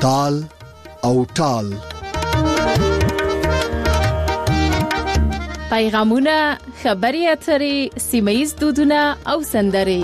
تال او ټال. پیغامونه، خبري اترې، سیمه‌یز دودونه او سندرې.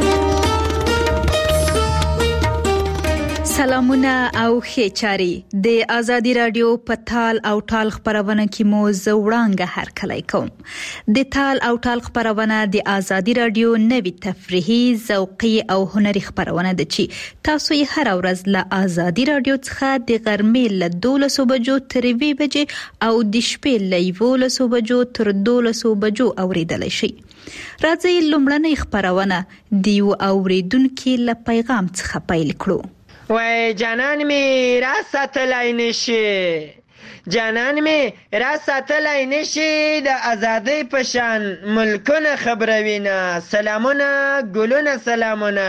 سلامونه او ښه چاري. د ازادي رادیو په تال او ټال خبرونه کې مو زوړانګه هرکلی کوم. د تال او ټال خبرونه د ازادي رادیو نوي تفریحي، ذوقي او هنري خبرونه ده چې تاسو یې هر ورځ له ازادي رادیو څخه د غرمې له 12 بجو تر 2 بجې او د شپې له 11 بجو تر 12 بجو اوریدلای شئ. راځئ لومړنۍ خبرونه د یو اوریدونکو له پیغام څخه پیل کړو. وای جانان می را ساتلای نشي، جانان می را ساتلای نشي، د ازادۍ پشان ملکونه خبروینه. سلامونه ګلونه سلامونه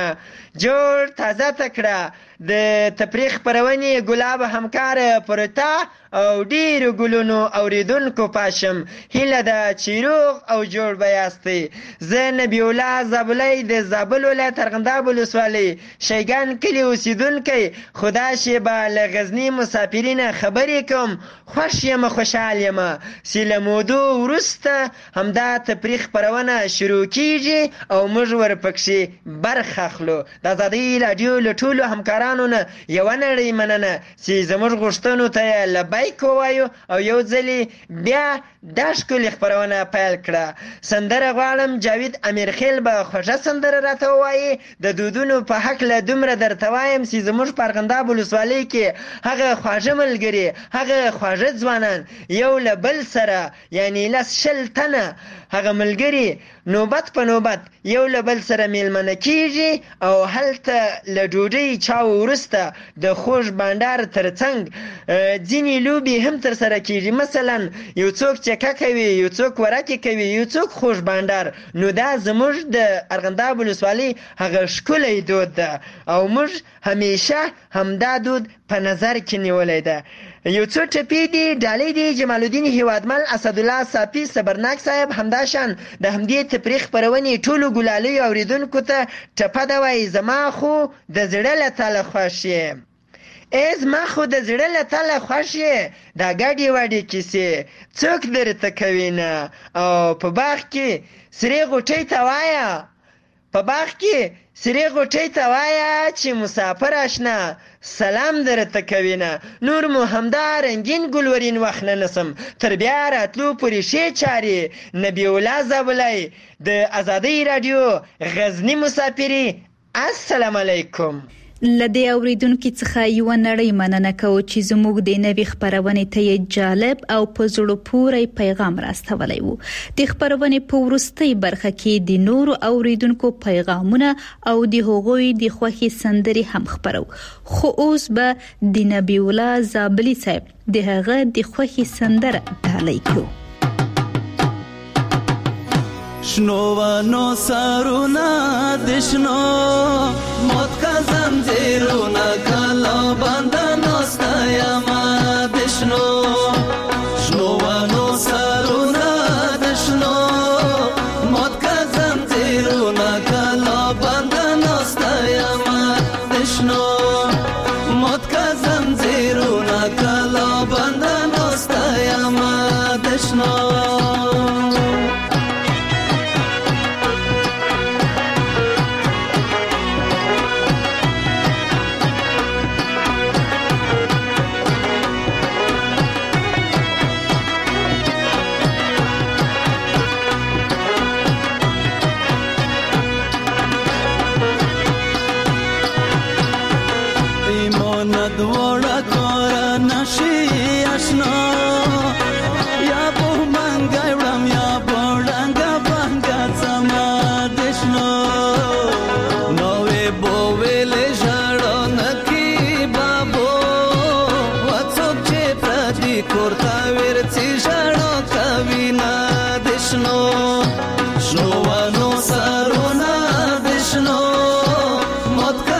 جوړ تازه تکړه د تفریح پرونی ګلاب همکار پرتا او ډیرو ګلونو اوریدونکو پاشم هله د چیروغ او جوړ بیاستي. زه نبی الله زابلې د زابل ولایت ارغنداب ولسوالۍ شیګان کلی اوسیدونکو. خدا شی با لغزنی مسافرین خبرې کوم. خوش یم خوشحال یم. سلمودو ورسته همدا تفریح پرونه شروع کیږي او موږ ورپکشي برخه اخلو. د ازادي رادیو له ټولو همکارانو نه یو نړۍ مننه چې زموږ غوښتنو ته لبیک وایو او یو ځلی بیا دا ښکلې خبرونه پیل کړه. سندره غواړم جاوید امیرخیل به خوږه سندره راته ووایي. د دودونو په هکله دومره درته وایم چې زموږ په ارغنداب ولسوالۍ کې هغه خواږه ملګري، هغه خواږه ځوانان یو له بل سره یعنی 10 تنه هغه ملګري نوبت په نوبت یو له بل سره میلمنه کیږي او هلته له ډوډۍ چاو وروسته د خوږ بانډار ترڅنګ ځینې لوبې هم ترسره کیږي. مثلا یو څوک چکه کوي، یو څوک ورکې کوي، یو څوک خوږ بانډار. نو دا زموږ د ارغنداب ولسوالۍ هغه ښکلی دود ده او موږ همیشه همدا دود په نظر کې نیولی ده. یو څو ټپې دي ډالۍ دي جمال الدین هیوادمل، اسدالله صافي، صبرناک صاحب. همداشان د همدې تفریح پرونې ټولو ګلالیو اوریدونکو ته ټپه ده وایي زما خو د زړه له تله خوښ یې. زما خو د زړه له تله خوښ یې. دا ګډې وډې کیسې څوک درته کوي نه او په باغ کې سرې غوټۍ ته وایه، په باغ کې سرې غوټۍ ته وایه چې مسافر اشنا سلام درته کوي نه. نور مو همدا رنگین ګلورین وخت نه نسم تر بیا راتلو پورې ښې چارې. نبی الله زابلۍ د ازادۍ رادیو غزنی مسافري. السلام علیکم. لدې اوریدونکو څخه یو نړۍ مننه کوو چې زموږ د نوې خبرونې ته جالب او په زړه پورې پیغام راستولی وو. د خبرونې په وروستۍ برخه کې د نورو اوریدونکو پیغامونه او د هغوی د خوښي سندرې هم خبرو. خو اوس به د نبی الله زابلی صاحب د هغه د خوښي سندره ډالۍ کړو. شنوانو سارونا دشنو موت کا زنجیرونا کلا بندنو ستایما دشنو. شنوانو سارونا دشنو موت کا زنجیرونا کلا بندنو ستایما دشنو. موت کا زنجیرونا کلا بندنو ستایما دشنو.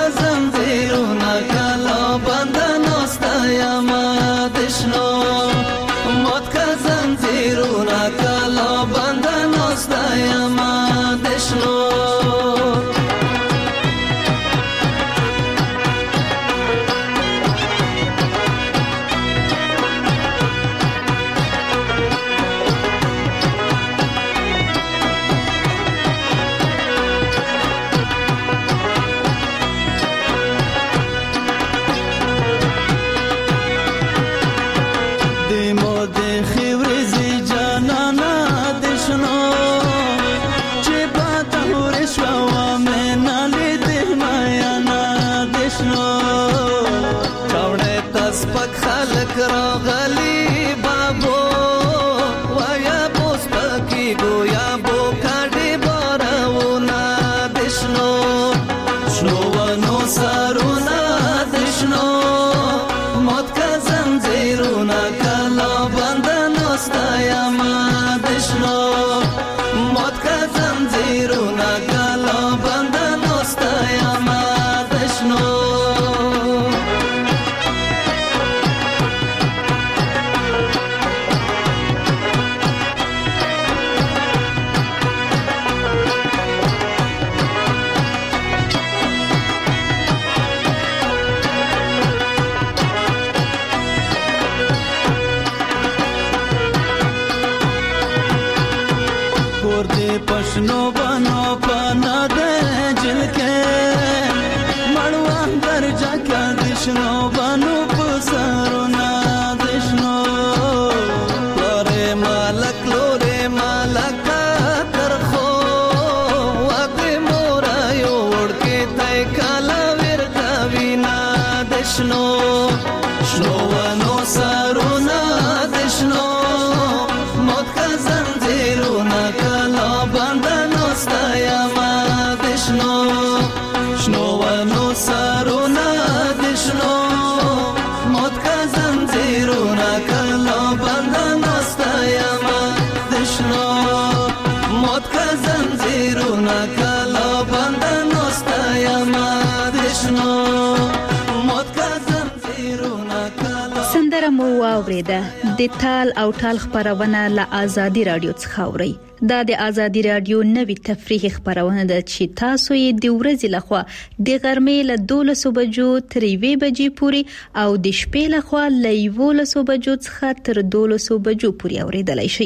Krishna شنو ونو سرونه دشنو مات کا زنجیرونه کلا بندن استایما دشنو مات کا زنجیرونه کلا بندن استایما دشنو पशनो बनो पना दे जिलके मड़वान दर जाका दिशनो बनो पसारो ना दिशनो लोरे मालक करखो वाके मोरायो उड़के तय काला विरता विना दिशनो शनो वनो सारो ना दिशनो मौत का जंजीरो ना बंधन ostayama dishno shno vano saruna dishno mot ka zanjiruna kala bंधन ostayama dishno mot ka zanjiruna kala bंधन ostayama dishno mot ka zanjiruna kala سندره مو واوریده د تال او ټال خبرونه له آزادي رادیو څخه اوري دا د آزادي رادیو نوې تفریحي خبرونه ده چې تاسو یې د ورځې لخوا د غرمې له 12 بجو تر 1 بجې پورې او د شپې لخوا له 11 بجو څخه تر 12 بجو پورې اوریدلای شئ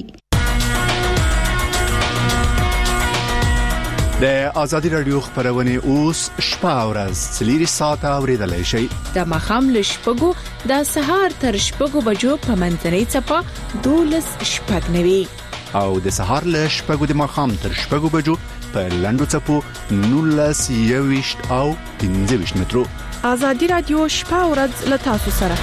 د آزادي رادیو خبرونه اوس شپه او ورځ 3 ساعته اوریدلای شئ د مخام له شپږو د سهار تر شپږو بجو په منځنۍ چپه 12 شپږ نوي او د سهار له شپږو د مخام تر شپږو بجو په لندو چپو 19 او 15 مترو آزادي رادیو شپه او ورځ له تاسو سره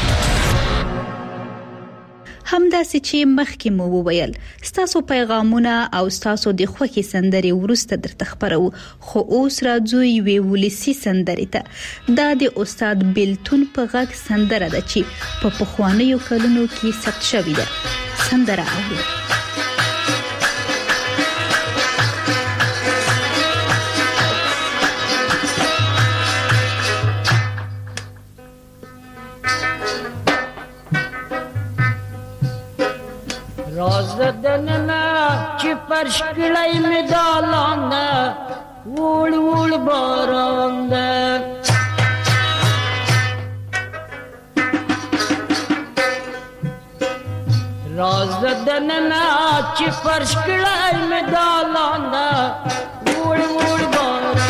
همداسې چې مخکې مو وویل ستاسو پیغامونه او ستاسو د خوښي سندري ورسته درته خبرو خو اوس راځو یوې ولسی سندري ته دا د استاد بیلتون په غږ سندره ده چې په پخوانیو کلونو کې ثبت شوې ده سندره اوري رازدننا چی فرش کلی مدالانده وول وول بارانده رازدننا چی فرش کلی مدالانده وول وول بارانده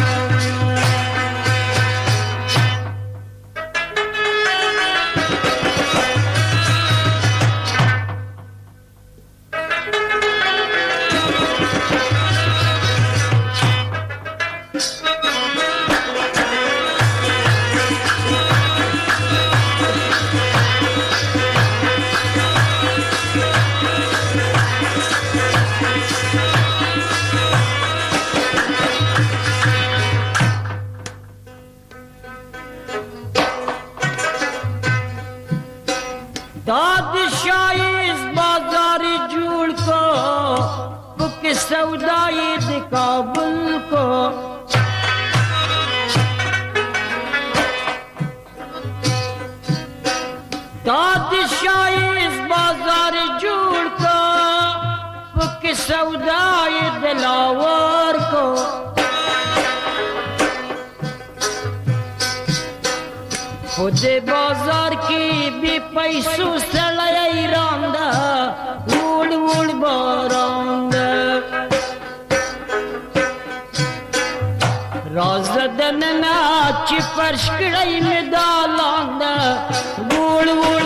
सौदाई दे काबुल को दादशाही इस बाजार जोड़ को के सौदाई दिलावर को खुद बाजार की भी पैसों से लई रांदा उड़ उड़ बारांदा रازدننا چی فرش کړی می دالانده وړ وړ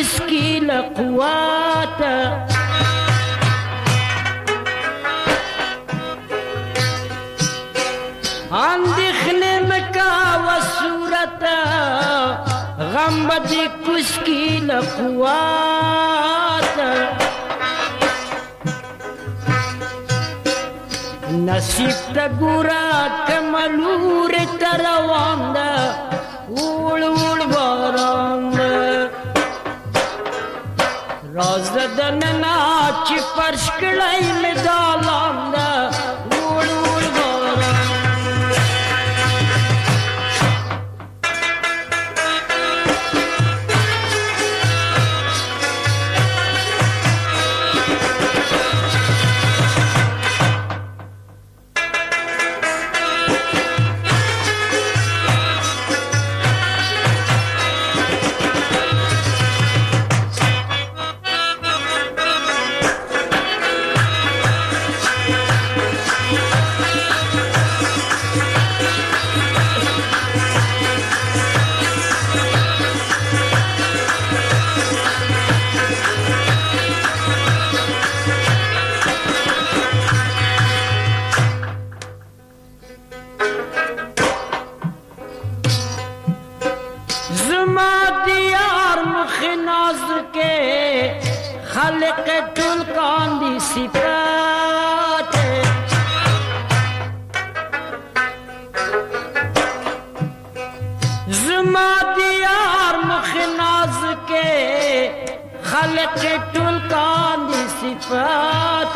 کوسکی لقوات اندیخنه مکا و صورت غم بدی کوسکی لقوات نصیب تا گورا کملور تروان دا وړ وړ باران دا راز دننا چې فرش کړای می دالان دا وړ وړ باران خلق ټول کاندي صفات زما دیار مخ ناز کې خلق ټول کاندي صفات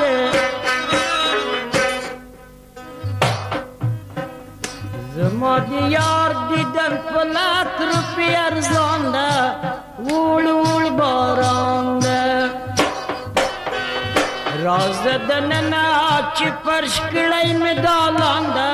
زما دیار دیدن فلات روپی ارزان ده وړ وړ باران ده راز دننا چې فرش کړای می دالان ده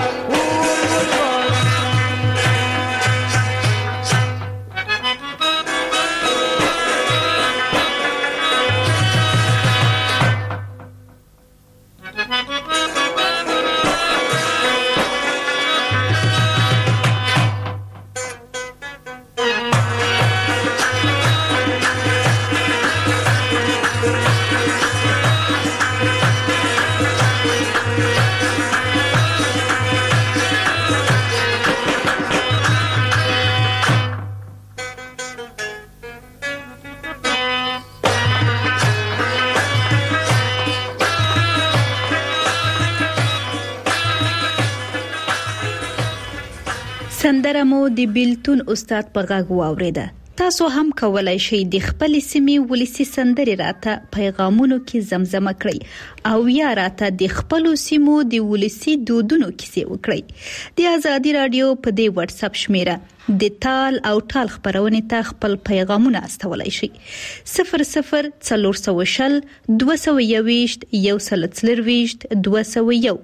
سندره مو د بیلتون استاد په غږ واوریده. تاسو هم کولای شئ د خپل سیمې ولسی سندري راته پیغامونو کې زمزمه کړئ او یا راته د خپل سیمو د ولسی دودونو کیسې وکړئ. د آزادي رادیو په دې واتس اپ شمیره د تال او ټال خبرونه ته خپل پیغامونه استولای شئ 0040 221 140 201.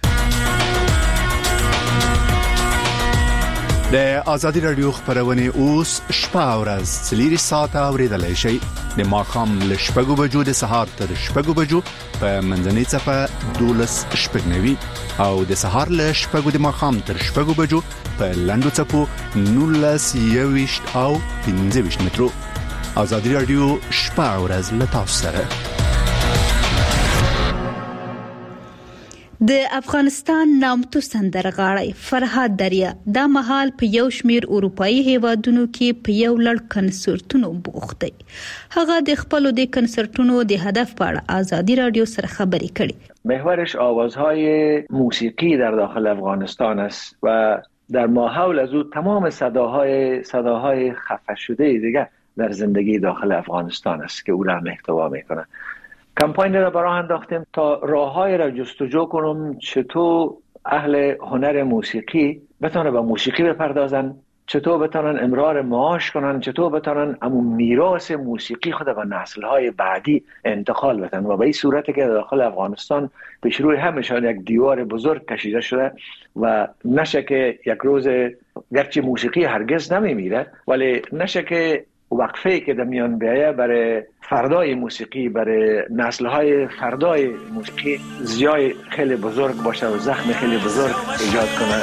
د آزادي رادیو خبرونه اوس شپه او ورځ 3 ساعته اوریدلای شئ. د ماښام له 6 بجو د سهار تر 6 بجو په منځنۍ صفه 12:09 او د سهار له 6 د ماښام تر 6 بجو په لنډو صفو 19:20 او 15 مترو. آزادي رادیو شپه او ورځ له تاسو سره. د افغانستان نامتو سندرغاړی فرهاد دریا د مهال په یو شمیر اروپאי هیوادونو کې په یو لړ کنسرتونو بوخت دی. هغه د خپل د کنسرتونو د هدف په اړه آزادی رادیو سره خبرې کړې. محورش آوازهای موسیقی در داخل افغانستان است و در ماحول از او تمام صداهای خفه شده دیگه در زندگی داخل افغانستان است که او را محتوا میکنه. کمپاین را برای انداختیم تا راههای را جستجو کنم چطور اهل هنر موسیقی بتونن به موسیقی بپردازن، چطور بتونن امرار معاش کنن، چطور بتونن همون میراث موسیقی خود به نسل‌های بعدی انتقال بدن و به این صورتی که داخل افغانستان پیش روی همشان یک دیوار بزرگ کشیده شده و نشه که یک روز گرچه موسیقی هرگز نمیمیره ولی نشه که وقفه‌ای که در میان بیایه برای فردای موسیقی، برای نسل‌های فردای موسیقی زیای خیلی بزرگ باشه و زخم خیلی بزرگ ایجاد کنه.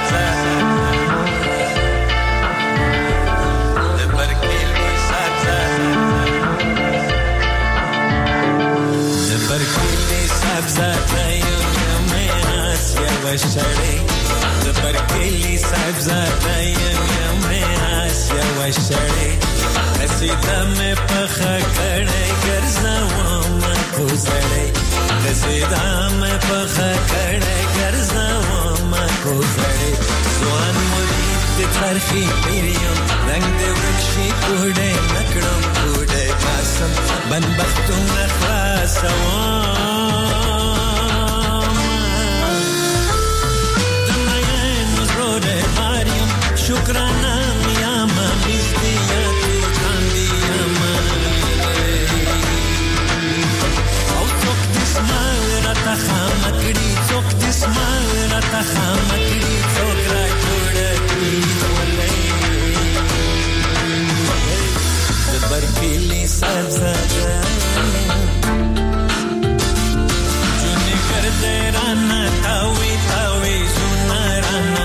وشړې د برکلی صاحب زاده یم آسیا وشړې قصیده مې پخه کړې ګرځوم کوزړې قصیده مې پخه کړې ګرځوم کوزړې ځوان مرید د ترخی پیریو رنگ دې ورکشي کوډې نکړم کوډې پاسم بنبختونه خلاصوم شکرانه میاما میستیاتو کاندیاما او څوک دسمال راته خامکړي څوک دسمال راته خامکړي څوک را جوړه کړي ولې د برکلی سبزه جونې ګرځې رانا تاوي تاوي زونه رانا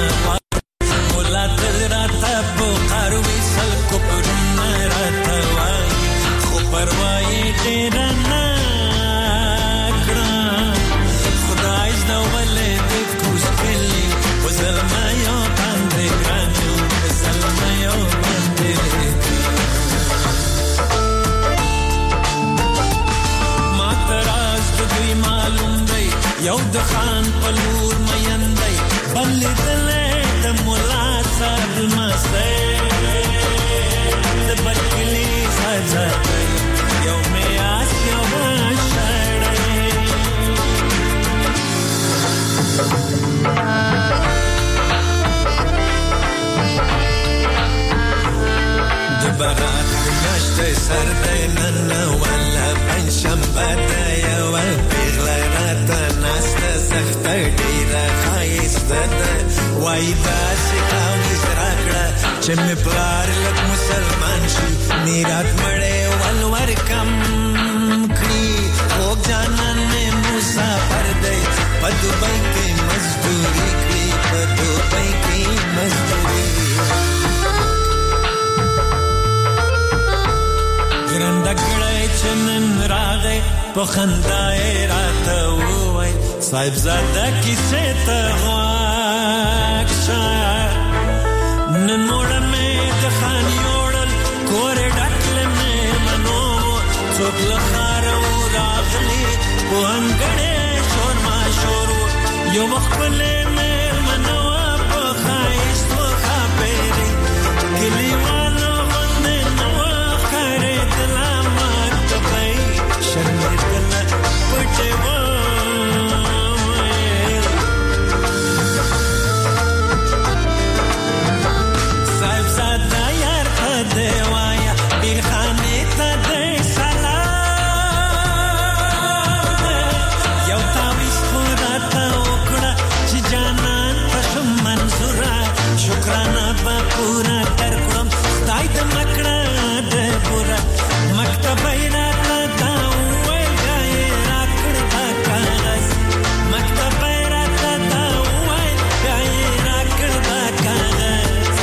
یو د خان پلور میندای بلې دلې د مولا صاحب مسته د برکلی سزا یو مې آس یو شړې د برات نشته سر دې نن ولا پنځشنبه ده یو پیغله راته ناسته سخته ډېره ښایسته ده وایي داسې تعویض راکړه چې مې پلار لږ مسلمان شي میرات مړی ولور کم کړي خوږ جانان مې مسافر دی په دوبۍ کې مزدوري کړي په دوبۍ کې مزدوري ګرانده کړی چې نن راغی په خندا یې راته وویل صاحب زاده کیسې ته غوږ شه نن موړه مې د خان یوړل کورې ډکله مېلمنو څوک له ښاره و راغلي په انګړې شور ماشور و یو ښکلې مېلمنه وه په ښایست و ښاپېرې کلیوالو غوندې نه وه ښکارېدله ماته به یې شرمېدله پټې وویل صاحب زاده یار ته دې وایه بیرخانې ته دې سلام یو تعویض خو راته وکړه چې جانان ته ښه منظوره شکرانه به پوره درکړم خدای دې مه کړه دې پوره مکتبه یې راته دا وویل بیا یې راکړ دا کاغذ مکتبه یې راته دا وویل بیا یې راکړ دا کاغذ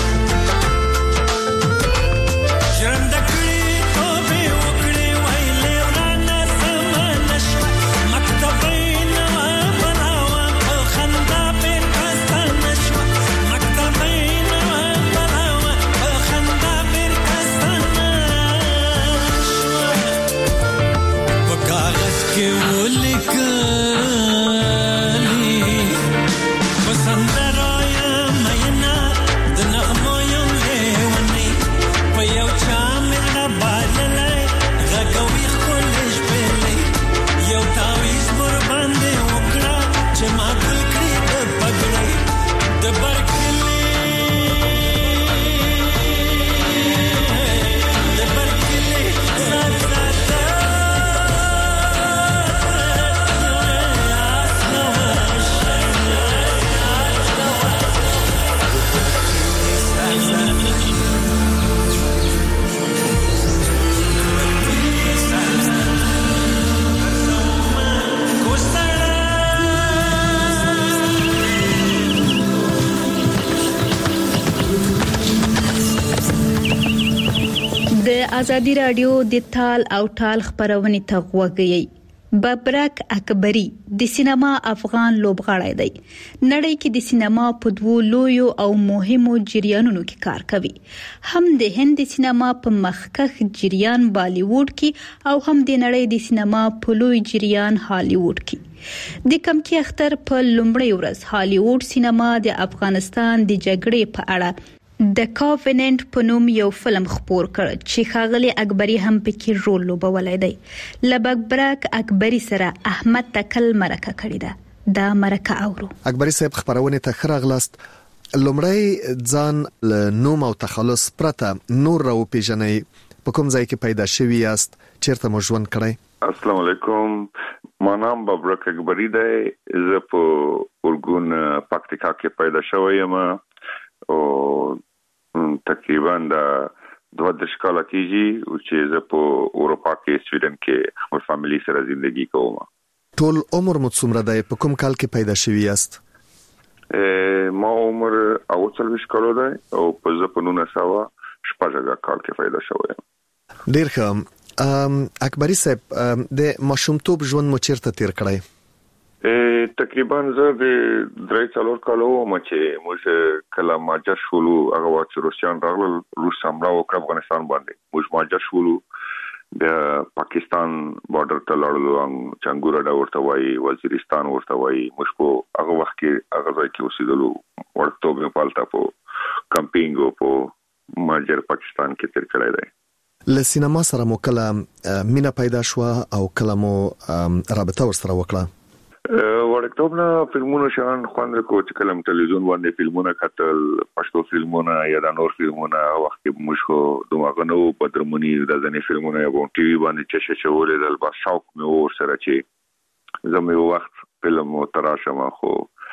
ژرنده کړي توبې وکړې ویلې ورانه زمانه شوه مکتبه یې نه وه بلاوه په خندا بېرته ستانه شوه مکتبه یې نه وه بلاوه په خندا بېرته د ازادي رادیو د تال او ټال خبرونه ته غوږی ببرک اکبری د سینما افغان لوبغاړی دی. نړۍ کې د سینما په دوو لویو او مهمو جریانونو کې کار کوي. هم د هند سینما په مخکښ جریان بالیووډ کې او هم د نړۍ د سینما په لوی جریان هالیووډ کې. د کمکی اختر په لومړۍ ورځ هالیووډ سینما د افغانستان د جګړې په اړه د کاوننت په نوم یو فلم خپور کړ چې ښاغلی اکبری هم پکې رول لوبولی دی. لببرک اکبری سره احمد تکل مرکه کړې ده. دا مرکه اورو. اکبری صاحب خبرونه ته خراغلاست. لومړی ځان له نوم او تخلص پرته نور راو پیژنې په کوم ځای کې پیدا شوی یاست چیرته مو ژوند کړی؟ السلام علیکم، ما نام ببرک اکبری دی. زه په اورګون پکتیکا کې پیدا شوی یم او تقریبا د 22 کال کېږي چې زه په اروپا کې سویډن کې خپل فاميلي سره ژوندۍ کوم. ټول عمر مو څومره دی؟ په کوم کال کې پیدا شوی یاست؟ ما عمر 40 کال دی او په 1914 کال کې پیدا شوی یم. ډیر ښه. اکبری صاحب د ماشومتوب ژوند مو چیرته تیر کړی؟ تقریبا زه د 3-4 کالو وم چې موږ کله ماجر شولو. هغه وخت چې روسیان راغلل، روس حمله وکړه افغانستان باندې. موږ ماجر شولو، د پاکستان بارډر ته لاړو، چنګوره ورته وایي، وزیرستان ورته وایي. موږ په هغه وخت کې هغه ځای کې اوسېدلو. ورته په پالتا په کمپینګ او په ماجر پاکستان کې تیر کړی دی. له سینما سره مو کله مینا پیدا شو او کله مو رابطه ورسره وکړه؟ ورکتوب نه فلمونه شان خوند کو چې کلم ټلویزیون باندې فلمونه کتل، پښتو فلمونه یا د نور فلمونه. وخت موږ خو دماغ نه بدرمنی د ځنې فلمونه یو ټي وي باندې چې شولې د البا شوق مې ور سره چې زموږ وخت فلم تراشم، خو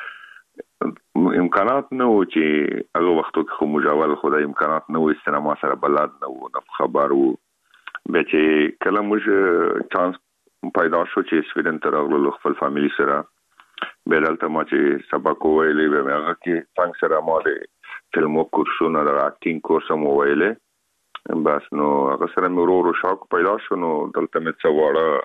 امکانات نه و چې هغه وختو کې مجاول خدای امکانات نه و، سینما سره بلد نه و، نه خبر وو. به چې کله موږ چانس پیدا شو چې سویډن ته راغلو خپل فاميلي سره، به دلته ما چې سبق ویلې به هغه کې څنګه سره ما د فلمو کورسونه د اکټینګ کورس مو ویلې. بس نو هغه سره مې ورو شوق پیدا شو. نو دلته مې څه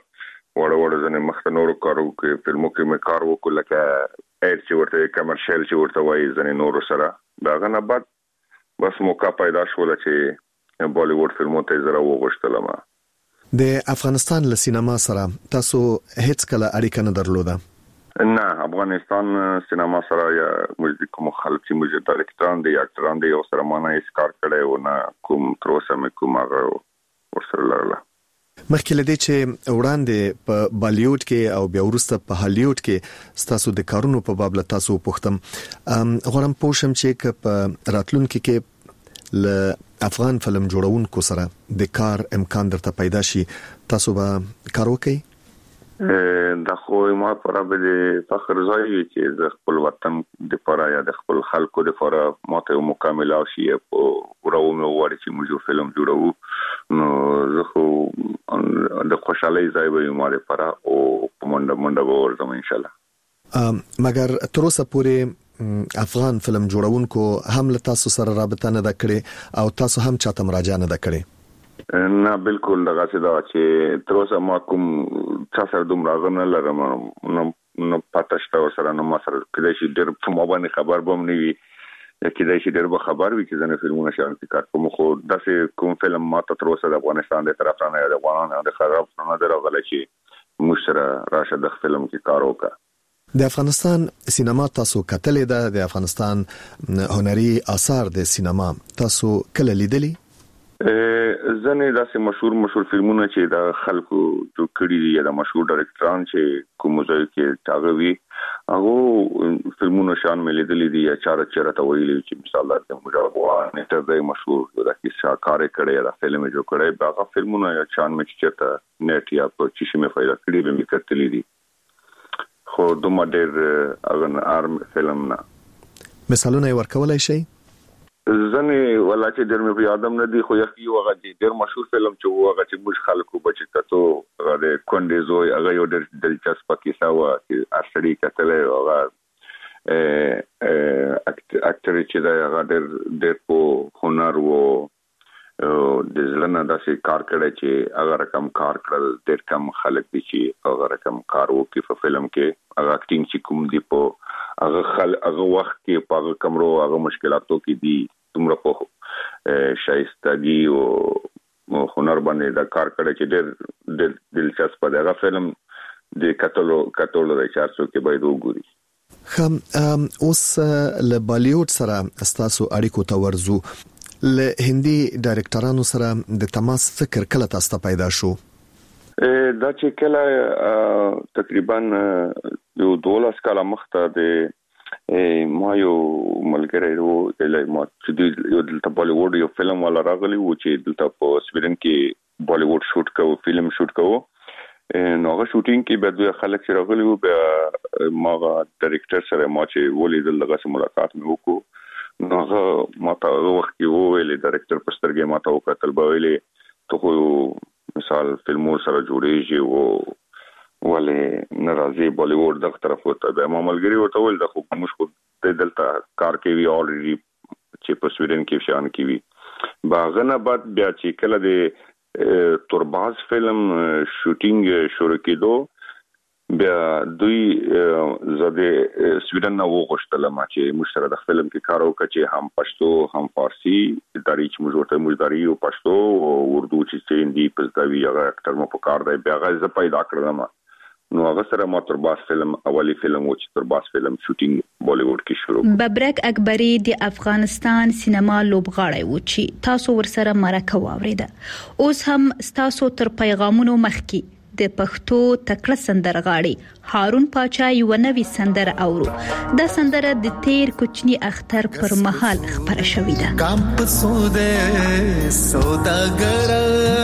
وړه ځنه مخته نور کارو کې فلمو کې مې کار وکړ، لکه ایر چې ورته کمرشل چې ورته وایي ځنه نور سره. داغه نه بعد بس موقع پیدا شو چې بالیووډ فلمو ته زرا وغوښتلم. د افغانستان له سینما سره تاسو هیڅ کله اړیکه نه درلوده؟ نه، افغانستان سینما سره یا موږ کوم خلک چې موږ ډایرکټران دي، اکټران دي، او سره مانه هیڅ کار کړی و نه، کوم تر اوسه مې کوم هغه ورسره لرله. مخکې له دې چې وړاندې په بالیوډ کې او بیا وروسته په هالیوډ کې ستاسو د کارونو په باب له تاسو پوښتم، غواړم پوه شم چې په راتلونکي کې له افغان فلم جوړونکو سره د کار امکان درته پیدا شي، تاسو به کار وکړئ؟ دا خو ما پر به فخر ځای چې د خپل وطن د لپاره یا د خپل خلکو د لپاره ماته مکمل او شي په ورو مې وړي چې موږ فلم جوړو. نو زه خو د خوشحالي ځای به ما لپاره او په منډه ورځم ان شاء الله. مګر تر اوسه پورې افغان فلم جوړونکو هم له تاسو سره رابطه نه ده کړې او تاسو هم چاته مراجعه نه ده کړې؟ نه، بالکل دغه څه دا چې تر اوسه ما کوم څه سره دومره نه لرم، نو پاتې شته سره نو ما سره کله چې ډېر په ما باندې خبر بم نه وي، کله چې ډېر به خبر وي چې زنه فلمونه شان کار کوم. خو داسې کوم فلم ما ته تر اوسه د افغانستان د طرف نه یا د افغانانو د خراب نه درغله چې موږ سره راشه د فلم کې کار وکړه. د افغانستان سینما تاسو کتلې ده؟ د افغانستان هنري آثار د سینما تاسو کله لیدلې؟ ځنې داسې مشهور فلمونه چې د خلکو جوړ کړي دي یا د مشهور ډایرکټران چې کوم ځای کې تاغوي هغه فلمونه شان مې لیدلې دي یا چرته ویلې چې مثال د مجاهد نټر د مشهور د کیسه کار کړي دا فلم جوړ کړي هغه فلمونه یا شان مې چرته نت یا په چې مې فایده کړي به مې کتلې دي. خو دومره ډېر اغن ارم فلم نه. مثالونه ورکولای شي؟ ځنې ولا چې ډېر مې په یادم نه دي، خو یو هغه ډېر مشهور فلم چې هغه چې موږ خلکو بچی کتو هغه د کونډې زوی، هغه یو ډېر دلچسپ کیسه و چې اصلي کتلې هغه اکټر چې دا هغه ډېر په هنر و د ځلنه داسې کار کړی چې هغه رقم کار کړل ډېر کم خلک دي چې هغه رقم کار وکړي په فلم کې هغه اکټینګ چې کوم دی په هغه وخت کې په هغه کمرو هغه مشکلاتو کې دي تمره په شایستګي او هنر باندې دا کار کړی چې ډېر دلچسپ دی هغه فلم د کتلو د چارڅو کې باید وګوري. اوس له بالیوډ سره استاسو اړیکو ته ورزو. له هندي ډایرکټرانو سره د تماس فکر کله تاسو ته پیدا شو؟ دا چې کله تقریبا یو 12 کاله مخته د ما یو ملګری وو ما چې یو دلته بالیوډ یو فلم ولا راغلی و چې دلته په سویډن کې بالیوډ شوټ کوو فلم شوټ کوو نو هغه شوټینګ کې به دوی خلک چې راغلی وو بیا ما ډایرکټر سره ما چې ولیدل دغه سره ملاقات مې وکړو نو هغه ماته وخت کې وویل ډایرکټر په سترګې ماته وکتل به ویلې ته خو مثال فلمو سره جوړېږي او ولې ناراضي بالیوډ دغه طرف وته به ما ملګری ورته ویل دا خو موږ خو دلته کار کوي الریډي چې په سویډن کې شان کوي باغنه بعد بیا چې کله د تورباز فلم شوټینګ شروع کېدو بیا دوی زده سویډن نو غوښتل ما چې مشترک د فلم کې کار وکړي چې هم پښتو هم فارسی دریچ مجبوري او پښتو او اردو چې هندي پښتوي هغه اکټر مو په کار دی بیا غزه پیدا کړم نو هغه سره ما تورباز فلم اولی فلم و چې تورباز فلم شوټینګ بالیوډ کې شروع. ببرک اکبری د افغانستان سینما لوبغاړی و چې تاسو ورسره مرکه واوریده اوس هم تاسو تر پیغامونو مخکې د پښتو تکړه سندرغاړي هارون پاچا یو نوې سندره اورو دا سندره د تیر کوچنی اختر پر مهال خبره شوې ده. کام پسوده سوداګر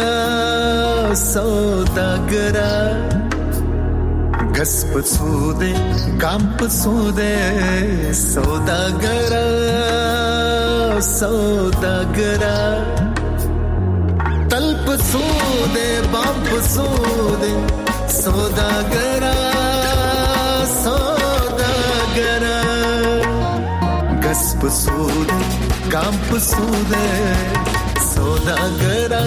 غس پسوده کام پسوده سوداګر تل پسوده بام پسوده سوداګر غس پسوده کام پسوده سوداګر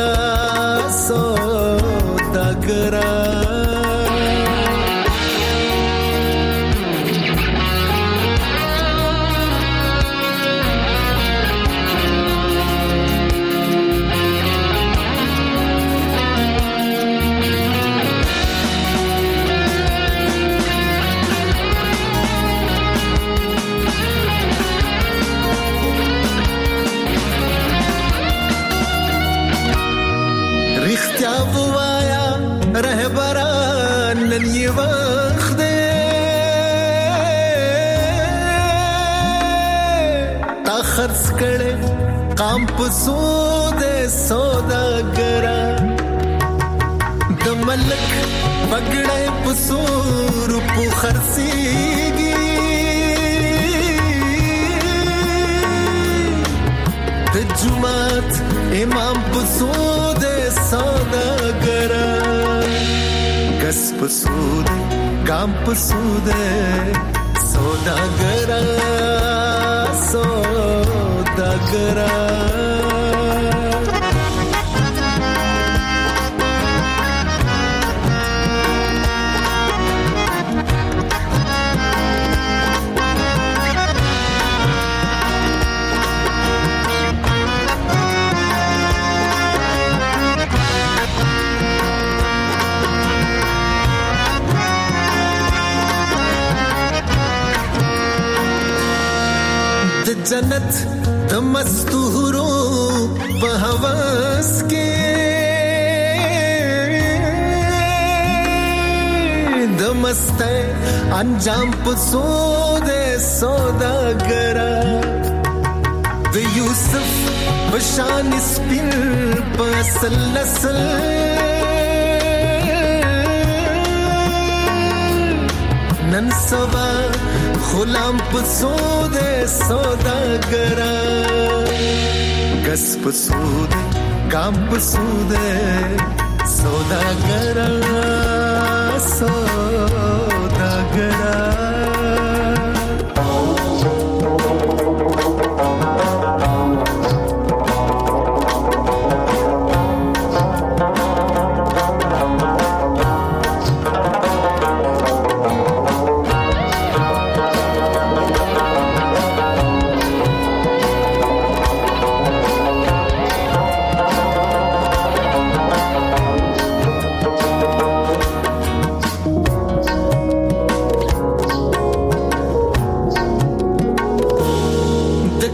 قام پسوده سوداګر د ملک پګړې پسور په خرسيږي د جمعات امام پسوده سوداګر غس پسوده قام پسوده سوداګر جنت د مستورو په هوس کې د مسته انجام پسوده سوداګر د یوسف بشان سپین پسل نسل نن سبا غلام پسوده سوداګر غس پسوده کام پسوده سوداګر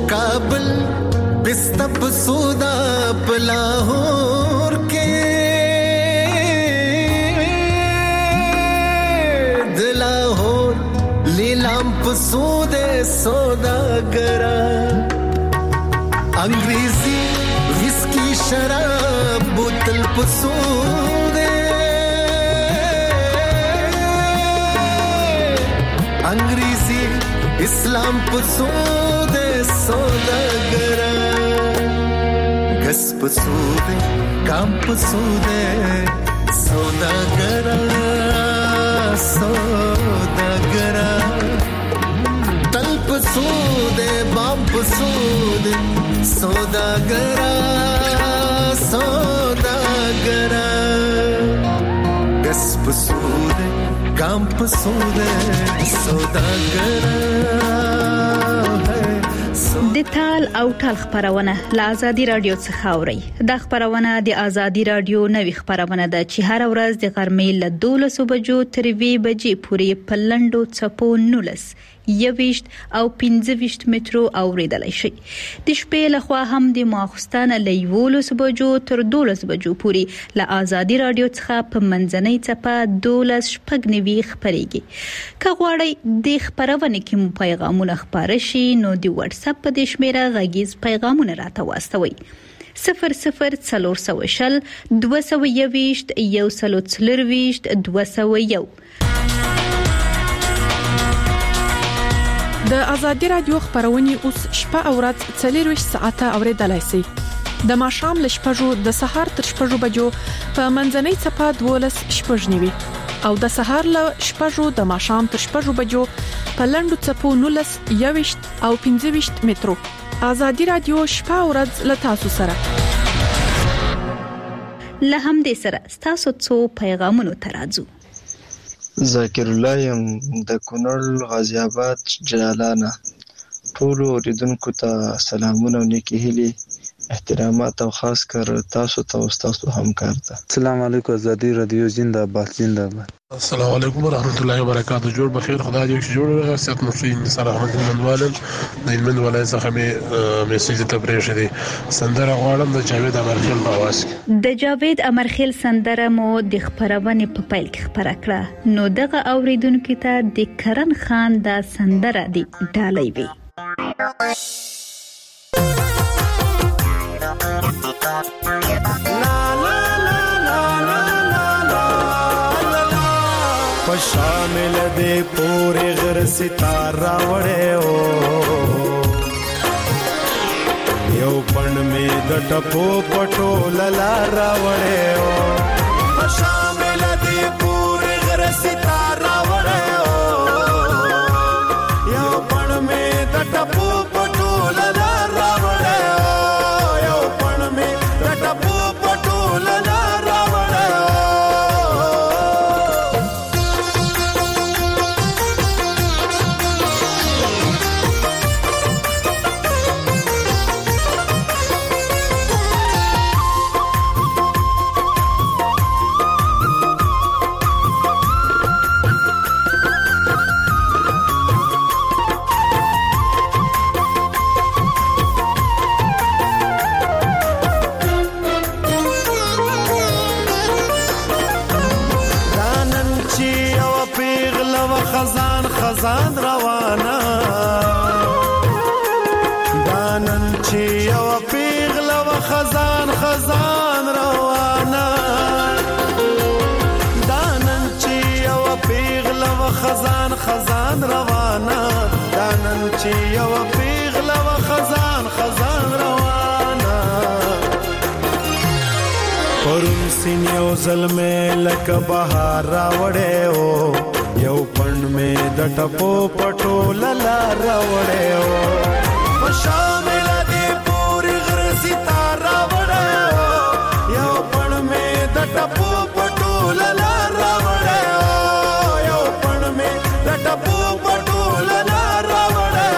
काबुल पिस्ता पसूदा लाहौर के दिलाहौर लीलाम पसूदे सौदागरा अंग्रेजी विस्की शराब बोतल पसूदे अंग्रेजी इस्लाम पसूदे सौदागरा गस पसूदे काम पसूदे सौदागरा सौदागरा तल पसूदे बाम पसूदे सौदागरा सौदागरा गस पसूदे काम पसूदे सौदागरा د تال او ټال خبرونه له آزادي رادیو څخه اوري. د خبرونه د آزادي رادیو نوې خبرونه ده چې هر ورځ د غرمې له 12 بجو تر 2 بجې پورې په لندو چپو 19 21 او 25 مترو اوریدلای شي. د شپې له خوا هم د ماخستانه له 11 بجو تر 12 بجو پورې له آزادي رادیو څخه په منځنۍ چپه 12 شپږنوي خبريږي. که غواړئ د خبرونه کې مو پیغامونه خبر شي نو د واتس اپ په شمیره غږیز پیغامونه راته واستوي 0040 221 140 201. د آزادي رادیو خبرونه اوس شپه او ورځ 24 ساعته اوریدلای شئ. د ماښام له شپږو د سهار تر شپږو بجو په منځنۍ چپه 12 شپږنوي او د سهار له شپږو د ماښام تر شپږو بجو په لندو چپو 19 21 او 25 مترو. آزادي رادیو شپه او ورځ له تاسو سره. له همدې سره تاسو څو پیغامونه ترازو. ذاکر الله يم د کونړ غازی آباد جلالانا. ټول اوریدونکو ته سلامونه او نیکی هیلې احترامات او خاص کر تاسو ته او تاسو همکار ته. السلام علیکم آزادی رادیو زنده باد زنده باد. السلام علیکم ورحمت الله وبرکاته. جوړ بخیر خدای دې جوړ سات مسلمان سره احمد منوالن د من ولای څخه میسج ته پرېښه دي سندره غواړم د جاوید امرخیل په आवाज کې. د جاوید امرخیل سندره مو د خبرونه په پیل کې خبره کړه نو دغه اوریدونکو ته د کرن خان د سندره دی ډالۍ وی. شامل دے پورے غر ستارہ وڑے ہو یو پن میں د ټپو پټو للارا وڑے ہو شامل دے پورے غر ستارہ وڑے ہو یو پن میں د ټپو پټو للارا وڑے ہو یو پن میں د ټپو پټو للارا وڑے ہو خزان روانه دانن چې یو پیغله و خزان روانه دانن چې یو پیغله و خزان روانه دانن چې یو پیغله و خزان روانه پرون سین یو ظلمه لک بهار راوړې او یو پن میں د ټپو پټو للا راوړې او شامل دې پوری غر ستاره وړې او یو پن میں د ټپو پټو للا راوړې او یو پن میں د ټپو پټو للا راوړې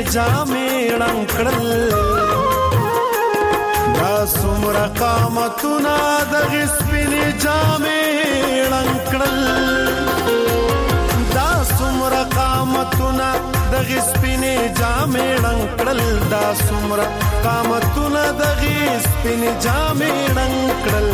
جامې ړنګړل دا څومره قامتونه دغه سپینې جامې ړنګړل دا څومره قامتونه دغه سپینې جامې ړنګړل دا څومره قامتونه دغه سپینې جامې ړنګړل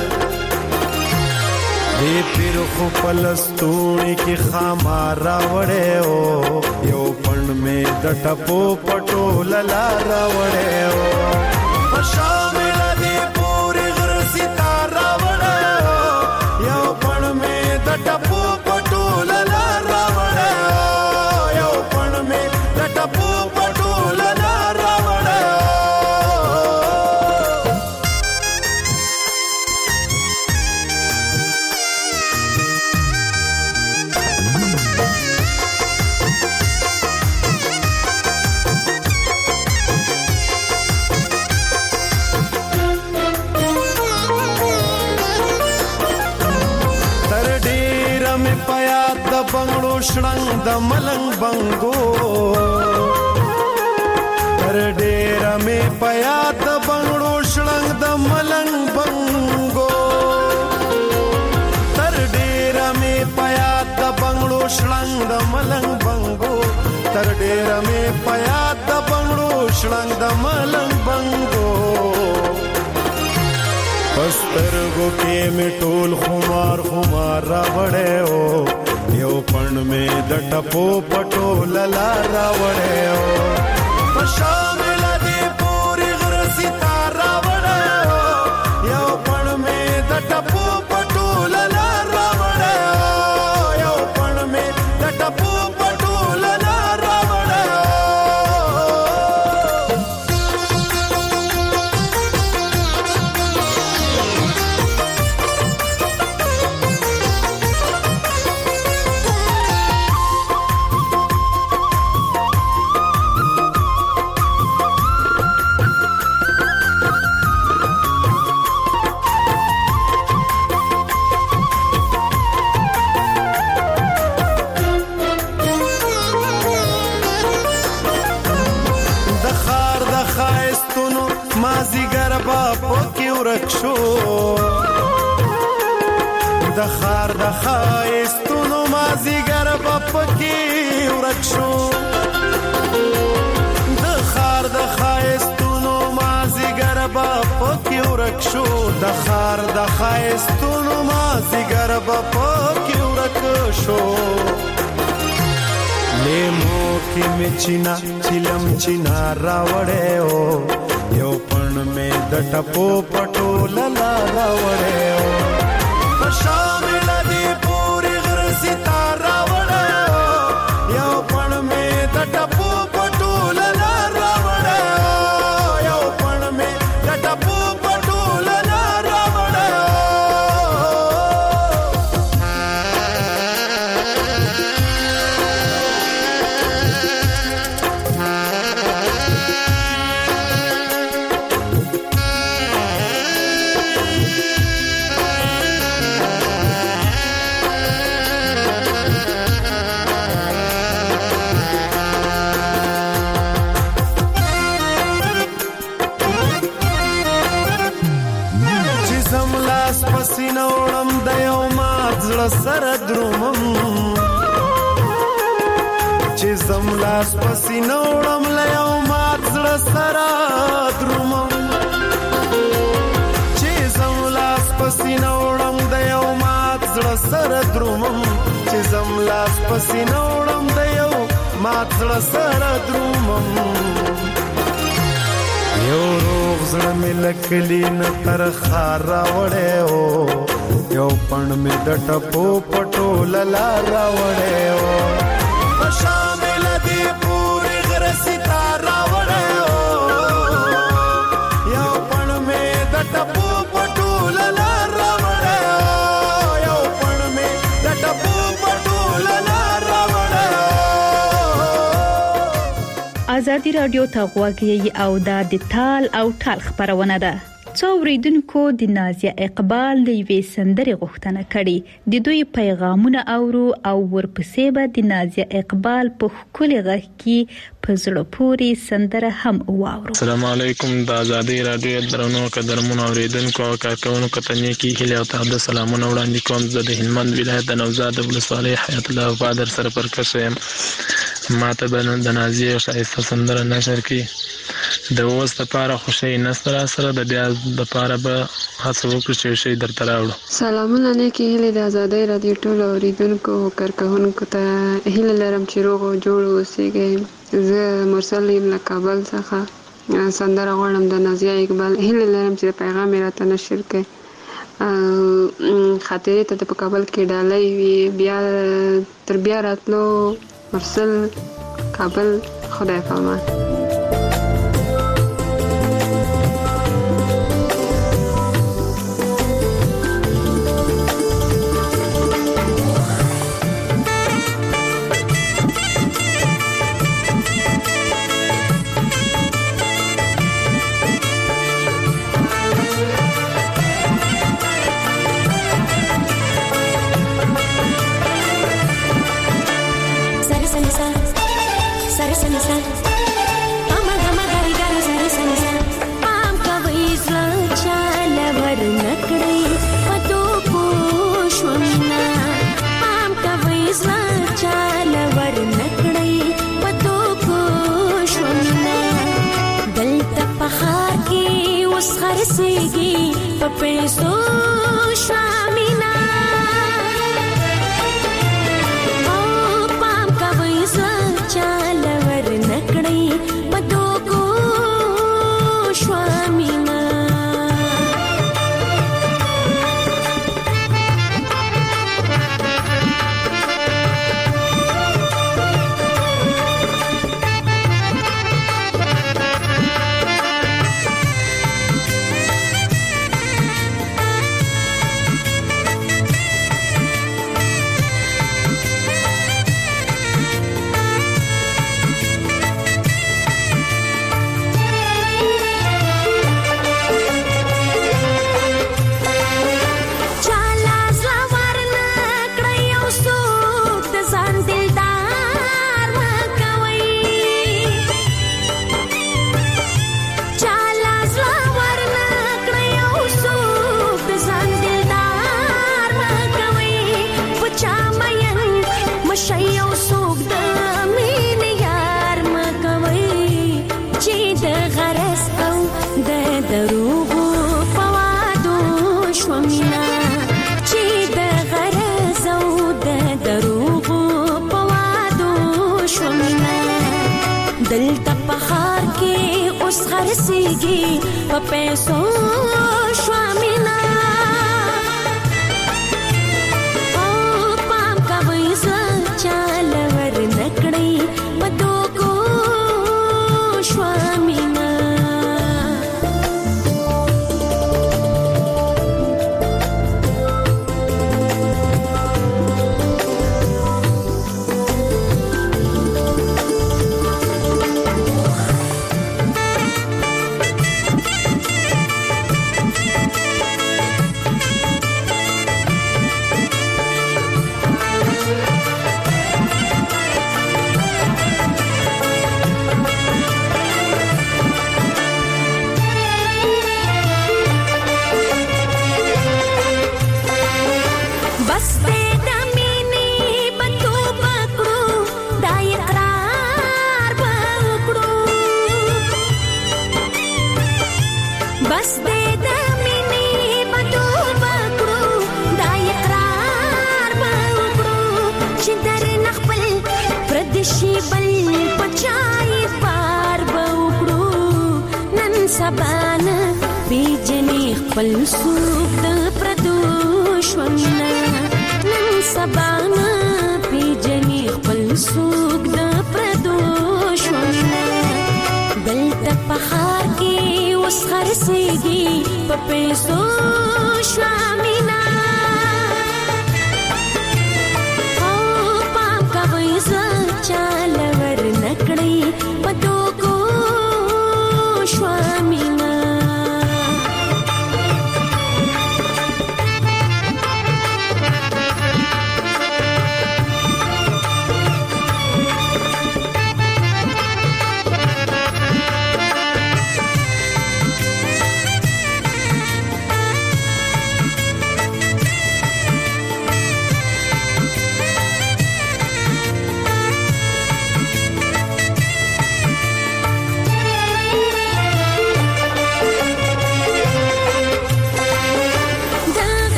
دې پیر خو پلستونی کې خامار راوړې او یو پند مې د ټپو پټو للا راوړې او په شامل دې پورې غر ستار راوړې او یو پند مې د ټپو پټو للا راوړې او یو پند مې د ټپو پټو للا راوړې بنگړو شړنګ د ملنګ بنګو تر ډېر مې پیا د بنگړو شړنګ د ملنګ بنګو تر ډېر مې پیا د بنگړو شړنګ د ملنګ بنګو تر ډېر مې پیا د بنگړو شړنګ د ملنګ بنګو پسترګو کې مې ټول خمار خمار راوړې او یو پند مې د ټپو پټو للا راوړې او په شامل دې پورې غر ستار راوړې او یو پند مې د ټپو پټو للا راوړې او یو پند مې د ټپو پټو للا راوړې شو د خار د خایستونو مازیګر پپکی ورک شو د خار د خایستونو مازیګر پپکی ورک شو د خار د خایستونو مازیګر پپکی ورک شو لیمو کې مچینا چلم چینا راوړې او یو پند مې د ټپو پټو للا راوړې او په شامل دې پورې غر ستار راوړې او یو پند مې د ټپو پټو للا راوړې او یو پند مې د ټپو پټو للا راوړې پسینوړم د یو مات زړه سره درومم چې زم لاس پسینوړم له یو مات زړه سره درومم چې زم لاس پسینوړم د یو مات زړه سره درومم چې زم لاس پسینوړم د یو مات زړه سره درومم یو روغ زړه مې لکلی نه تر خار راوړې او یو پند مې د ټپو پټو للا راوړې او په شامل دې پورې غر ستار راوړې او یو پند مې د ټپو پټو للا راوړې او یو پند مې د ټپو پټو للا راوړې. ازادي رادیو ته غوږی او د ټال او ټال خبرونه ده څو اوریدونکو د نازیه اقبال د یوې سندرې غوښتنه کړې. د دوی پیغامونه اورو او ورپسې به د نازیه اقبال په ښکلي غږ کې په زړه پورې سندره هم واورو. السلام علیکم. د آزادۍ رادیو درنو قدرمنو اوریدونکو او کارکونکو ته نیکی هیله او تهدید سلامونه وړاندې کوم. زه د هلمند ولایت د نوزاد ولسوالۍ حیات الله بادر سره پرکش یم. ماته به د نازیه ښایسته سندره نشر کړي. د اوس لپاره خوشی نسته سره د بیا لپاره به هڅه وکړو چې شی درته راوړو. سلامونه نیکی هیله د آزادۍ رادیو ټول اوریدونکو او کارکونکو ته هیله لرم چې روغ او جوړ اوسئ. زه مرسل یم له کابل څخه. سندره غواړم د نازیه اقبال. هیله لرم چې پیغام یې راته نشر کړي. خاطرې ته په کابل کې ډالۍ وي. بیا تر بیا راتلو مرسل کابل. خدای پامان.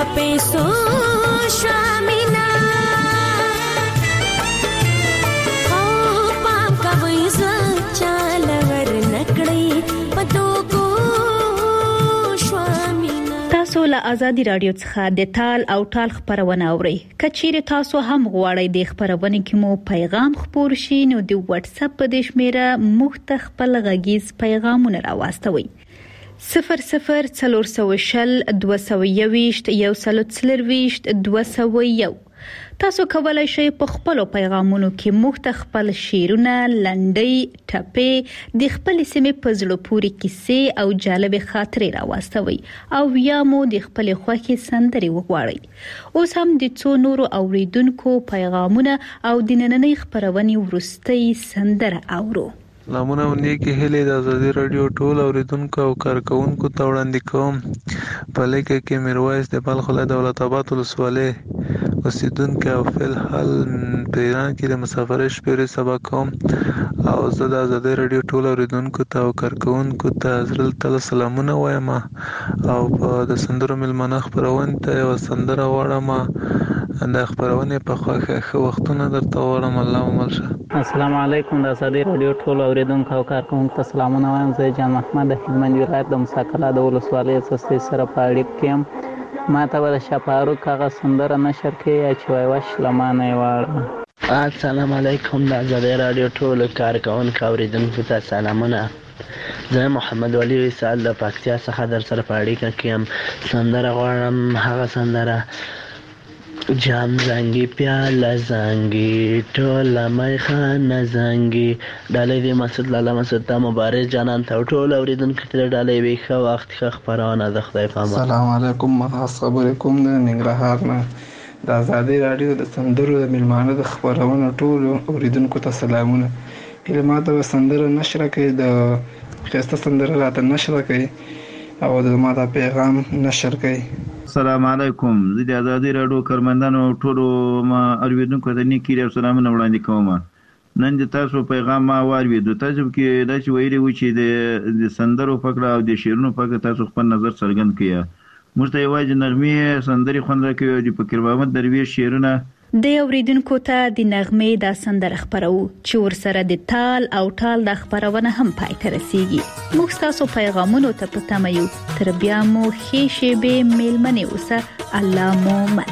پیسو شامینا او پام کوي ز چالور نکړی پدو کو شامینا. تاسو له آزادي رادیو څخه د تال او ټال خبرونه اورئ. کچېره تاسو هم غواړئ د خبرونه کې مو پیغام خپور شي نو د واتس اپ په شمیره مختخپل غږیز پیغامونه راوستوي. 00402021 تاسو کولای شئ په خپل پیغامونو کې مختخپل شیرونه، لنډۍ، ټپې، د خپل سیمې په زړه پورې کیسې او جالب خاطرې راوستوي او یا مو د خپل خوښي سندري وغواړئ. اوس هم د څو نورو اوریدونکو پیغامونه او د نننۍ خبرونې ورستۍ سندره اورو. سلامونه او نیکی هیلې د آزادي رادیو ټول اوریدونکو او کارکونکو ته وړاندې کوم. په لیکه کې میرویس د بلخ ولایت دولت آباد ولسوالۍ اوسیدونکو او فل حال په ایران کې د مسافرۍ شپې سبا کوم او زه د آزادي رادیو ټول اوریدونکو ته او کارکونکو ته حضرت تعالی سلامونه وایم او په د سندرو ملمنه خبرونه ته یو سندره غواړم. د خبرونه په خوښه وختونه درته غواړم. الله ملشه. السلام علیکم. د آزادي رادیو ټول اوریدونکو او کارکونکو ته سلامونه وایم. زه جان محمد د هلمند ولایت د مساکله د ولسوالۍ سستي سره په اړیکه کې ما ته ول شپارو کاغه سندره نشر کې چې وای وش لمانه واړه. السلام علیکم. د آزادي رادیو ټول کارکونکو اوریدونکو ته سلامونه. زه محمد ولی وصال د پکتیا څخه در سره په اړیکه کې سندره غواړم. هغه سندره جام زنګي پیاله زنګي ټوله میخانه زنګي ډالۍ د مسعود لاله مسعود ته مبارک جانان ته ټول اوریدونکو ته ډالۍ وي. ښه وخت ښه خبرونه د خدای په امان. السلام علیکم. ما خبرې کوم د ننګرهار نه. د آزادي رادیو د سندرو د ملمانه د خبرونو ټول اوریدونکو ته سلامونه. کلمات او سندره نشر کوي د خسته سندره راته نشر کوي او د ما د پیغام نشر کوي. السلام علیکم. زه د آزادي رادیو کارمندانو ټولو ما اوریدونکو ته نیکی او سلامونه وړاندې کوم. نن د تاسو پیغام ما واورېدو. تاسو کې دا چې ویلي و چې د سندرو فقره او د شعرونو فقره تاسو خپل نظر څرګند کړئ. موږ ته یوازې نرمي سندري خوند راکوي او د فقیر محمد درویش شعرونه د اوریدونکو ته د نغمې د سندره خبرو چې ورسره د تال او ټال د خبرونه هم پای ته رسیږي. موږ تاسو پیغامونو ته پته یو. تر بیا مو ښې شېبې میلمنې اوسه. الله مو مل.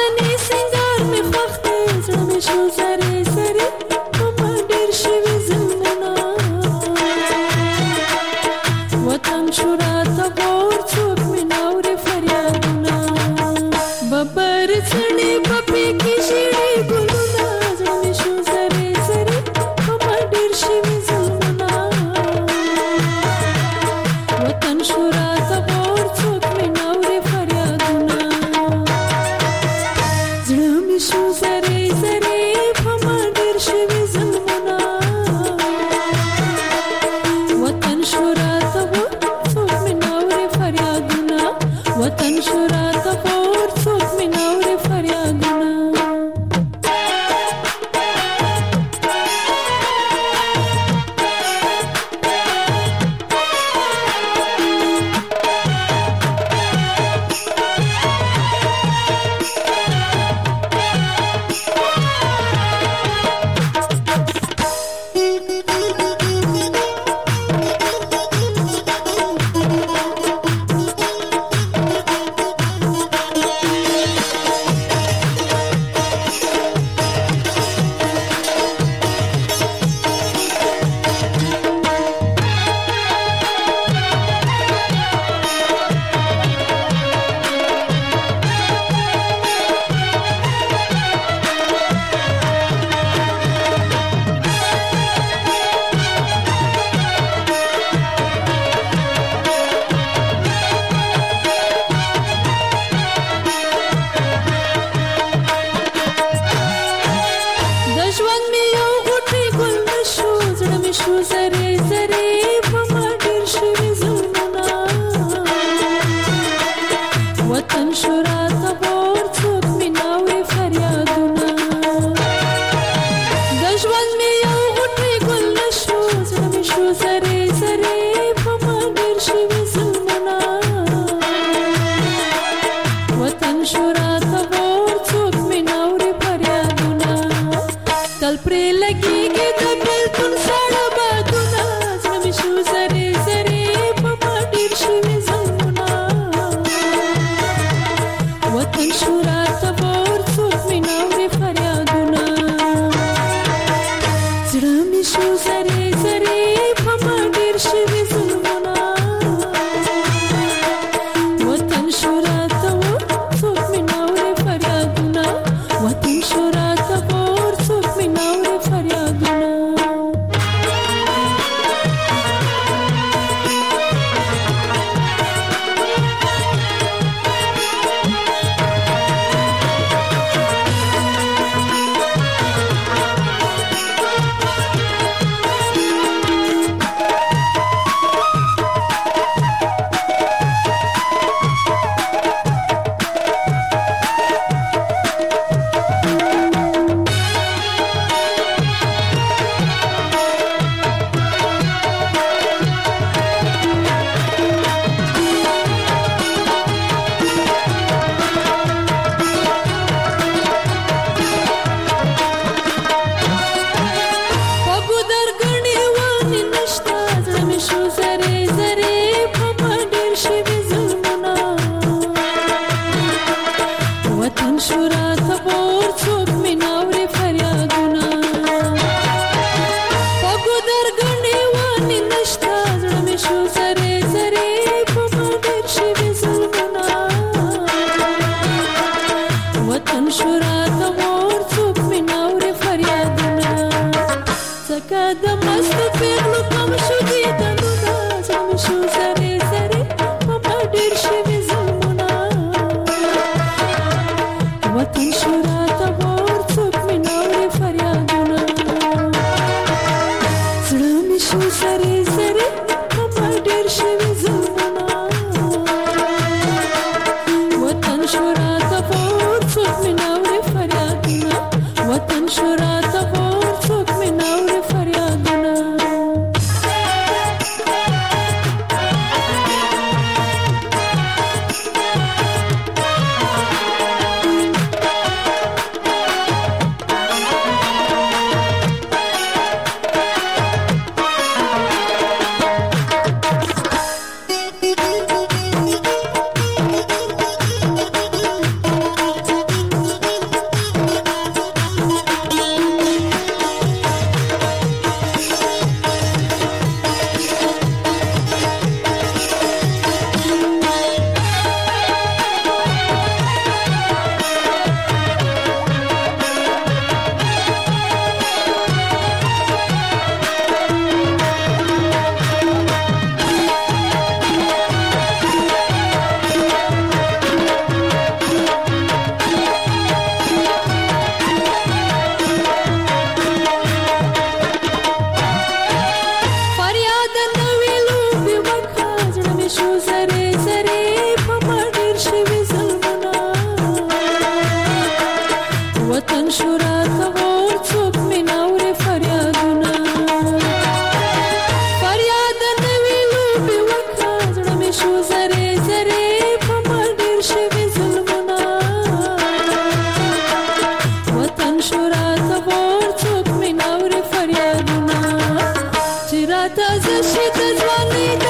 زړه مې شو زری زری په ما ډېر شوي زلمونه زری زری په ما ډېر شوي ظلمونه وطن شو راته بور څوک مې ناوري فریادونه پاکو درګنې وانې نشته زړه مې شو زری زری په ما ډېر شوي ظلمونه وطن شو راته بور څوک مې ناوري فریادونه ځکه د مستو پیغلو کم شو دي دندونه زړه مې شو زری زری په ما ډېر شوي ظلمونه وطن شو راته بور څوک مې ناوري فریادونه زړه مې شو زری زری په ما ډېر شوي ظلمونه وطن شو راته بور څوک مې ناوري فریادونه وطن شو راته بور څوک مې ناوري فریادونه فریاد نه ویلو بې وکه زړه مې شو زری زری په ما ډېر شوي ظلمونه وطن شو راته بور څوک مې ناوري فریادونه فریاد نه ویلو بې وکه زړه مې شو زری زری په ما ډېر شوي ظلمونه وطن شو راته بور څوک مې ناوري فریادونه چې راته زه شي د ځوانۍ د